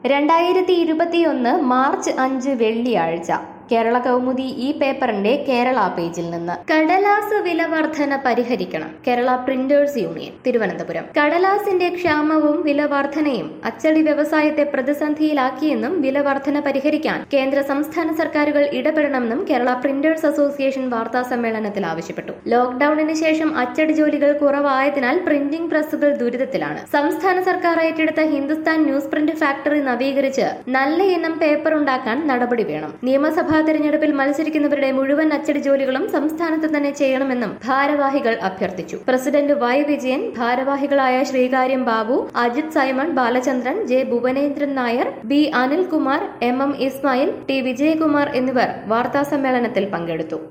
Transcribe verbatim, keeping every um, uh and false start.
രണ്ടായിരത്തി ഇരുപത്തിയൊന്ന് മാർച്ച് അഞ്ച് വെള്ളിയാഴ്ച കേരള കൗമുദി ഈ പേപ്പറിന്റെ കേരള പേജിൽ നിന്ന് കടലാസ് വില വർധന പരിഹരിക്കണം കേരള പ്രിന്റേഴ്സ് യൂണിയൻ തിരുവനന്തപുരം. കടലാസിന്റെ ക്ഷാമവും വില വർധനയും അച്ചടി വ്യവസായത്തെ പ്രതിസന്ധിയിലാക്കിയെന്നും വില വർധന പരിഹരിക്കാൻ കേന്ദ്ര സംസ്ഥാന സർക്കാരുകൾ ഇടപെടണമെന്നും കേരള പ്രിന്റേഴ്സ് അസോസിയേഷൻ വാർത്താ സമ്മേളനത്തിൽ ആവശ്യപ്പെട്ടു. ലോക്ഡൌണിന് ശേഷം അച്ചടി ജോലികൾ കുറവായതിനാൽ പ്രിന്റിംഗ് പ്രസ്സുകൾ ദുരിതത്തിലാണ്. സംസ്ഥാന സർക്കാർ ഏറ്റെടുത്ത ഹിന്ദുസ്ഥാൻ ന്യൂസ് പ്രിന്റ് ഫാക്ടറി നവീകരിച്ച് നല്ല ഇനം പേപ്പർ ഉണ്ടാക്കാൻ നടപടി വേണം. നിയമസഭാ തെരഞ്ഞെടുപ്പിൽ മത്സരിക്കുന്നവരുടെ മുഴുവൻ അച്ചടി ജോലികളും സംസ്ഥാനത്ത് തന്നെ ചെയ്യണമെന്നും ഭാരവാഹികൾ അഭ്യർത്ഥിച്ചു. പ്രസിഡന്റ് വൈ വിജയൻ, ഭാരവാഹികളായ Sreekariyam Babu, Ajith Simon, Balachandran, J Bhuvanendran Nair, B Anilkumar, M M Ismail, T Vijayakumar എന്നിവർ വാർത്താസമ്മേളനത്തിൽ പങ്കെടുത്തു.